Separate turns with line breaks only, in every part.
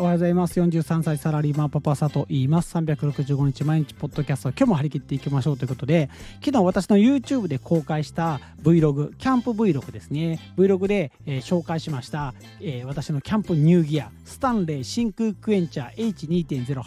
はようございます。43歳サラリーマンパパ佐藤言います。365日毎日ポッドキャスト、今日も張り切っていきましょうということで、昨日私の YouTube で公開した Vlog、キャンプ Vlog ですね。Vlog で、紹介しました、私のキャンプニューギアスタンレー真空クエンチャー H2.0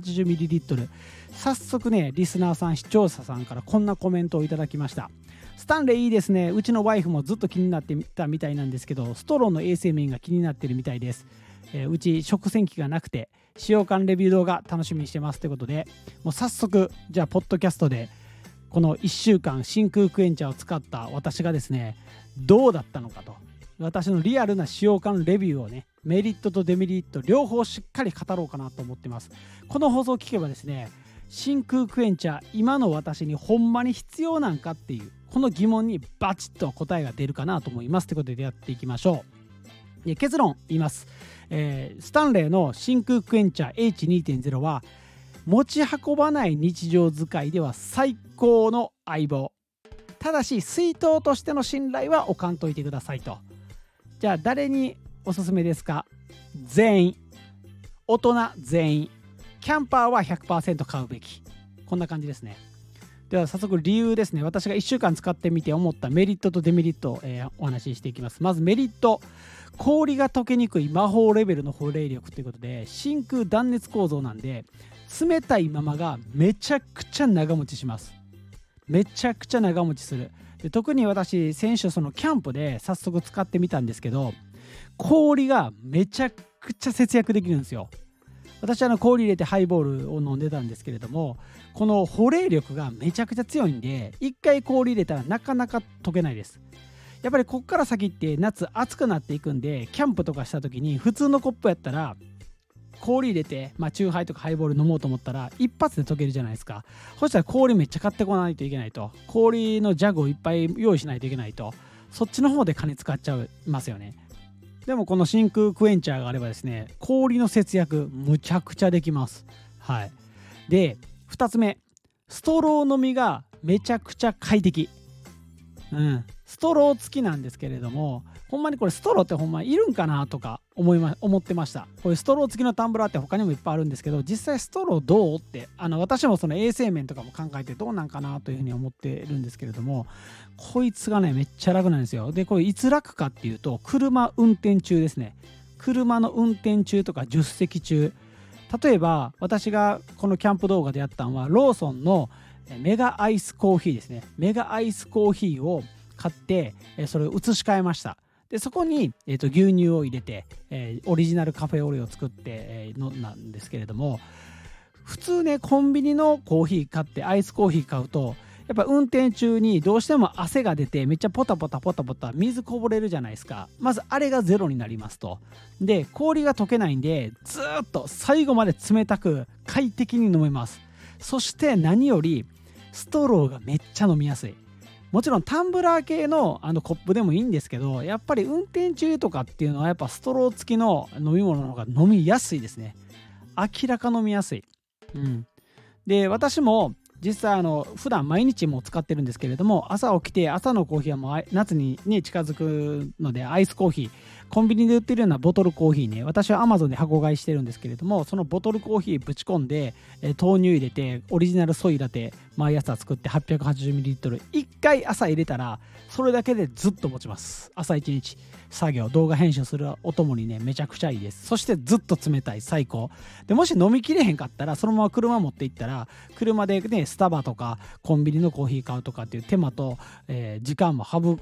880ml。 早速ね、リスナーさん視聴者さんからこんなコメントをいただきました。スタンレーいいですね。うちのワイフもずっと気になってたみたいなんですけど、ストローの衛生面が気になってるみたいです。うち食洗機がなくて使用感レビュー動画楽しみにしてますということで、もう早速じゃあポッドキャストでこの1週間真空クエンチャーを使った私がですね、どうだったのかと、私のリアルな使用感レビューをね、メリットとデメリット両方しっかり語ろうかなと思ってます。この放送を聞けばですね、真空クエンチャー今の私にほんまに必要なんかっていうこの疑問にバチッと答えが出るかなと思いますということでやっていきましょう。結論言います。スタンレーの真空クエンチャー H2.0 は持ち運ばない日常使いでは最高の相棒。ただし水筒としての信頼は置かんといてくださいと。じゃあ誰におすすめですか？全員、大人全員、キャンパーは 100% 買うべき。こんな感じですね。では早速理由ですね。私が1週間使ってみて思ったメリットとデメリットを、お話ししていきます。まずメリット、氷が溶けにくい魔法レベルの保冷力ということで、真空断熱構造なんで冷たいままがめちゃくちゃ長持ちします。めちゃくちゃ長持ちする。で特に私先週そのキャンプで早速使ってみたんですけど、氷がめちゃくちゃ節約できるんですよ。私は氷入れてハイボールを飲んでたんですけれども、この保冷力がめちゃくちゃ強いんで、一回氷入れたらなかなか溶けないです。やっぱりこっから先って夏暑くなっていくんで、キャンプとかした時に普通のコップやったら氷入れて、チューハイとかハイボール飲もうと思ったら一発で溶けるじゃないですか。そしたら氷めっちゃ買ってこないといけないと、氷のジャグをいっぱい用意しないといけないと、そっちの方で金使っちゃいますよね。でもこの真空クエンチャーがあればですね、氷の節約むちゃくちゃできます。はい。で2つ目、ストロー飲みがめちゃくちゃ快適。ストロー付きなんですけれども、ほんまにこれストローってほんまいるんかなとか思ってました。これストロー付きのタンブラーって他にもいっぱいあるんですけど、実際ストローどうって私もその衛生面とかも考えてどうなんかなというふうに思ってるんですけれども、こいつがねめっちゃ楽なんですよ。でこれいつ楽かっていうと、車運転中ですね。車の運転中とか助手席中、例えば私がこのキャンプ動画でやったのはローソンのメガアイスコーヒーですね。メガアイスコーヒーを買ってそれを移し替えました。でそこに、牛乳を入れて、オリジナルカフェオレを作って飲んだんですけれども、普通ねコンビニのコーヒー買ってアイスコーヒー買うと、やっぱ運転中にどうしても汗が出てめっちゃポタポタポタポタ水こぼれるじゃないですか。まずあれがゼロになりますと。で氷が溶けないんでずっと最後まで冷たく快適に飲めます。そして何よりストローがめっちゃ飲みやすい。もちろんタンブラー系のコップでもいいんですけど、やっぱり運転中とかっていうのはやっぱストロー付きの飲み物の方が飲みやすいですね。明らか飲みやすい。で私も実際普段毎日も使ってるんですけれども、朝起きて朝のコーヒーはもう夏にね近づくので、アイスコーヒー、コンビニで売ってるようなボトルコーヒーね、私は Amazon で箱買いしてるんですけれども、そのボトルコーヒーぶち込んで豆乳入れてオリジナルソイラテ毎朝作って 880ml 1回朝入れたらそれだけでずっと持ちます。朝一日作業動画編集するお供にねめちゃくちゃいいです。そしてずっと冷たい、最高で、もし飲みきれへんかったらそのまま車持って行ったら、車でねスタバとかコンビニのコーヒー買うとかっていう手間と、時間も省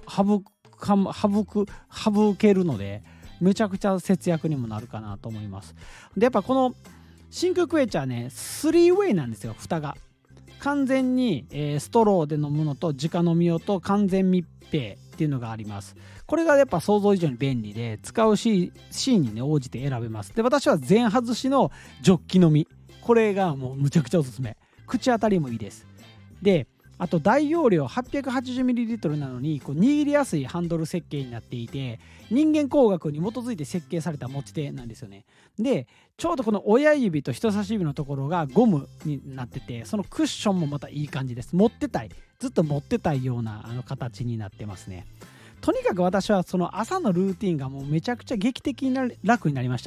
けるので、めちゃくちゃ節約にもなるかなと思います。でやっぱこの真空クエンチャーね3ウェイなんですよ。蓋が完全に、ストローで飲むのと直飲み用と完全密閉っていうのがあります。これがやっぱ想像以上に便利で、使うシーンに、ね、応じて選べます。で私は全外しのジョッキ飲み、これがもうむちゃくちゃおすすめ。口当たりもいいです。であと大容量 880ml なのに握りやすいハンドル設計になっていて、人間工学に基づいて設計された持ち手なんですよね。でちょうどこの親指と人差し指のところがゴムになってて、そのクッションもまたいい感じです。ずっと持ってたいような形になってますね。とにかく私はその朝のルーティンがもうめちゃくちゃ劇的に楽になりました。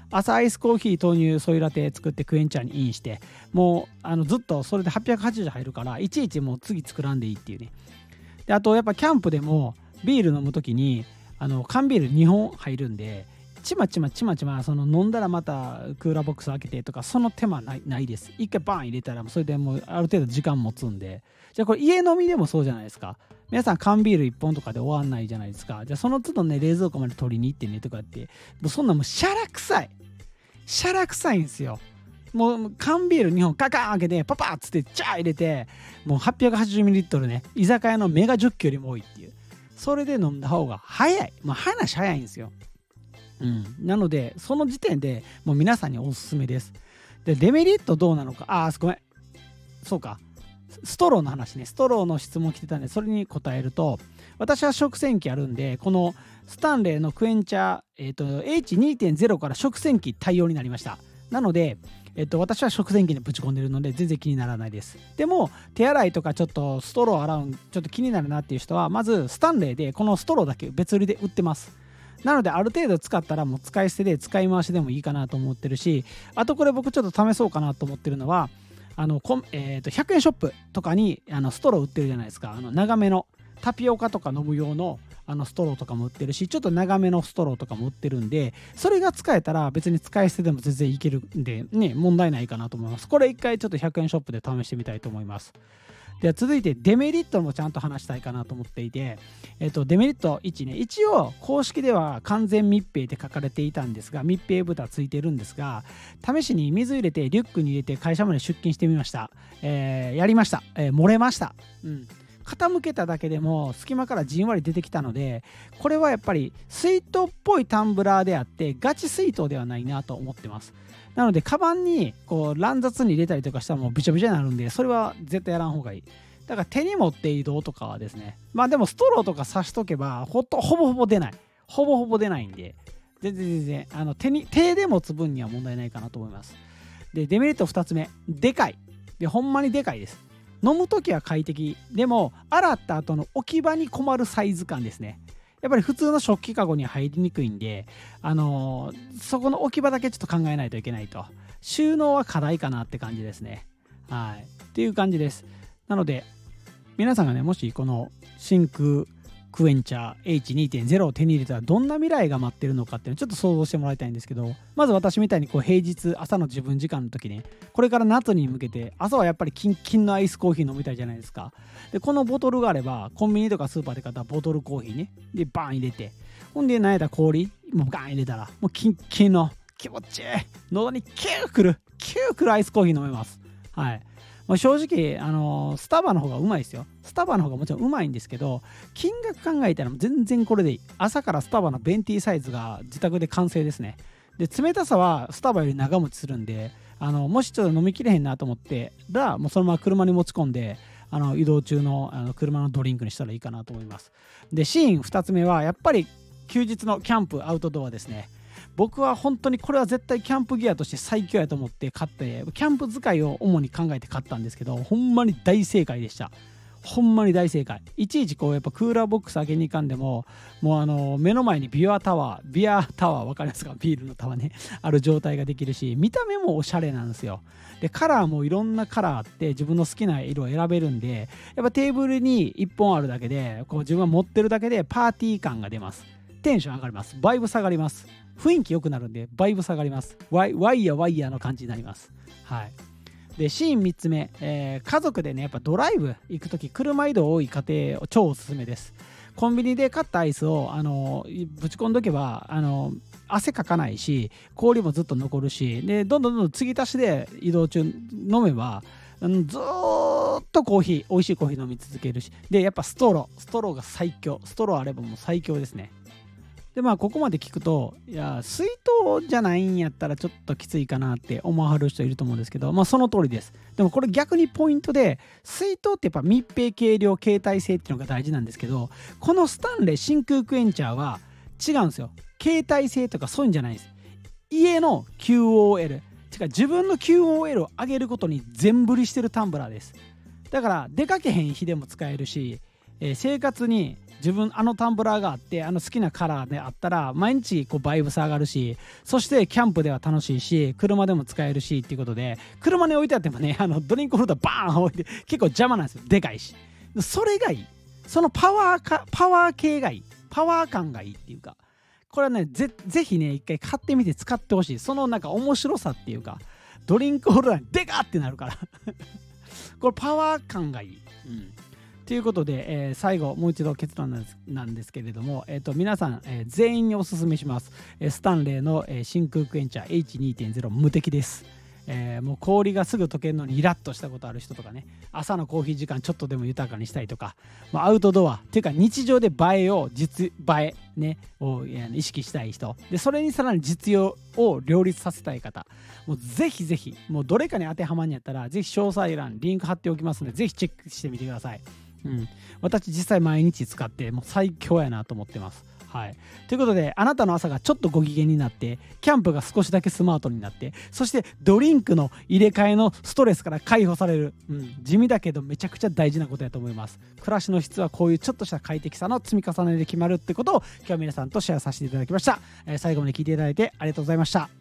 朝アイスコーヒー豆乳ソイラテ作ってクエンチャーにインして、もうずっとそれで880入るからいちいちもう次作らんでいいっていうね。であとやっぱキャンプでもビール飲む時に缶ビール2本入るんで、ちまちまその飲んだらまたクーラーボックス開けてとか、その手間ないです。一回バーン入れたらそれでもうある程度時間持つんで。じゃあこれ家飲みでもそうじゃないですか。皆さん缶ビール1本とかで終わんないじゃないですか。じゃあその都度ね冷蔵庫まで取りに行ってねとかって、もうそんなもうシャラ臭いんですよ。もう缶ビール2本カカーン開けてパパッつってチャー入れて、もう 880ml ね、居酒屋のメガジョッキよりも多いっていう。それで飲んだ方が早い。話早いんですよ。なのでその時点でもう皆さんにおすすめです。でデメリットどうなのか、ごめん、そうか、ストローの話ね。ストローの質問来てたんでそれに答えると、私は食洗機あるんで、このスタンレーのクエンチャー、H2.0 から食洗機対応になりました。なので私は食洗機にぶち込んでるので全然気にならないです。でも手洗いとかちょっとストロー洗うちょっと気になるなっていう人は、まずスタンレーでこのストローだけ別売りで売ってます。なのである程度使ったらもう使い捨てで使い回しでもいいかなと思ってるし、あとこれ僕ちょっと試そうかなと思ってるのは、100円ショップとかにストロー売ってるじゃないですか。長めのタピオカとか飲む用のストローとかも売ってるし、ちょっと長めのストローとかも売ってるんで、それが使えたら別に使い捨てでも全然いけるんでね、問題ないかなと思います。これ一回ちょっと100円ショップで試してみたいと思います。では続いてデメリットもちゃんと話したいかなと思っていて、デメリット1ね、一応公式では完全密閉って書かれていたんですが、密閉蓋ついてるんですが、試しに水入れてリュックに入れて会社まで出勤してみました。やりました。漏れました。傾けただけでも隙間からじんわり出てきたので、これはやっぱり水筒っぽいタンブラーであってガチ水筒ではないなと思ってます。なのでカバンにこう乱雑に入れたりとかしたらもうびちゃびちゃになるんで、それは絶対やらん方がいい。だから手に持って移動とかはですね、でもストローとか刺しとけばほぼほぼ出ないんで、全然手で持つ分には問題ないかなと思います。でデメリット2つ目、でかい。でほんまにでかいです。飲むときは快適でも洗った後の置き場に困るサイズ感ですね。やっぱり普通の食器カゴに入りにくいんで、そこの置き場だけちょっと考えないといけないと。収納は課題かなって感じですね。っていう感じです。なので皆さんがね、もしこの真空クエンチャー H2.0 を手に入れたらどんな未来が待ってるのかっていうのをちょっと想像してもらいたいんですけど、まず私みたいにこう平日朝の自分時間の時ね、これから夏に向けて朝はやっぱりキンキンのアイスコーヒー飲みたいじゃないですか。でこのボトルがあればコンビニとかスーパーで買ったボトルコーヒーねでバーン入れて、ほんで何やったら氷もうガーン入れたらもうキンキンの気持ちいい喉にキューくるアイスコーヒー飲めます。正直スタバの方がうまいですよ。スタバの方がもちろんうまいんですけど、金額考えたら全然これでいい。朝からスタバのベンティーサイズが自宅で完成ですね。で冷たさはスタバより長持ちするんで、もしちょっと飲みきれへんなと思ってもうそのまま車に持ち込んで移動中の車のドリンクにしたらいいかなと思います。でシーン2つ目はやっぱり休日のキャンプアウトドアですね。僕は本当にこれは絶対キャンプギアとして最強やと思って買って、キャンプ使いを主に考えて買ったんですけど、ほんまに大正解でした。ほんまに大正解。いちいちこうやっぱクーラーボックス開けに行かんでも、もう目の前にビアタワーわかりますか、ビールのタワーねある状態ができるし、見た目もおしゃれなんですよ。でカラーもいろんなカラーあって自分の好きな色を選べるんで、やっぱテーブルに1本あるだけでこう自分が持ってるだけでパーティー感が出ます。テンション上がります。バイブ下がります。雰囲気良くなるんでバイブ下がります。ワイヤーの感じになります。でシーン3つ目、家族でねやっぱドライブ行くとき車移動多い家庭超おすすめです。コンビニで買ったアイスをぶち込んどけば汗かかないし氷もずっと残るし、でどんどん継ぎ足しで移動中飲めばずーっと美味しいコーヒー飲み続けるし、でやっぱストローが最強。ストローあればもう最強ですね。でここまで聞くと、いや水筒じゃないんやったらちょっときついかなって思わはる人いると思うんですけど、その通りです。でもこれ逆にポイントで、水筒ってやっぱ密閉軽量携帯性っていうのが大事なんですけど、このスタンレー真空クエンチャーは違うんですよ。携帯性とかそういうんじゃないです。家の QOL、自分の QOL を上げることに全振りしてるタンブラーです。だから出かけへん日でも使えるし、生活に自分タンブラーがあって好きなカラーであったら毎日こうバイブス上がるし、そしてキャンプでは楽しいし車でも使えるしっていうことで、車に置いてあってもねドリンクホルダーバーン置いて結構邪魔なんですよ。でかいし、それがいい。そのパワー系がいい。パワー感がいいっていうか、これはねぜひね一回買ってみて使ってほしい。そのなんか面白さっていうか、ドリンクホルダーにでかってなるからこれパワー感がいい。ということで、最後もう一度結論なんですけれども、皆さん、全員におすすめします。スタンレーの、真空クエンチャー H2.0 無敵です。もう氷がすぐ溶けるのにイラッとしたことある人とかね、朝のコーヒー時間ちょっとでも豊かにしたいとか、アウトドアっていうか日常で映えをねを意識したい人で、それにさらに実用を両立させたい方、もうぜひぜひもうどれかに当てはまんやったらぜひ詳細欄リンク貼っておきますので、ぜひチェックしてみてください。私実際毎日使ってもう最強やなと思ってます。ということで、あなたの朝がちょっとご機嫌になって、キャンプが少しだけスマートになって、そしてドリンクの入れ替えのストレスから解放される、地味だけどめちゃくちゃ大事なことだと思います。暮らしの質はこういうちょっとした快適さの積み重ねで決まるってことを今日は皆さんとシェアさせていただきました。最後まで聞いていただいてありがとうございました。